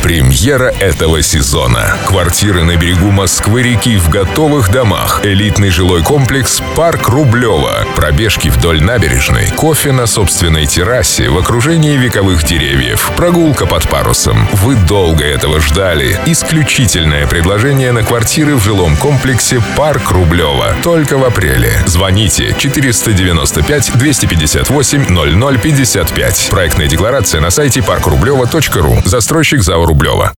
Премьера этого сезона. Квартиры на берегу Москвы-реки в готовых домах. Элитный жилой комплекс «Парк Рублева». Пробежки вдоль набережной. Кофе на собственной террасе в окружении вековых деревьев. Прогулка под парусом. Вы долго этого ждали. Исключительное предложение на квартиры в жилом комплексе «Парк Рублева». Только в апреле. Звоните 495 258 0055. Проектная декларация на сайте parkrублева.ру. Застройщик ЗАО «Рублева».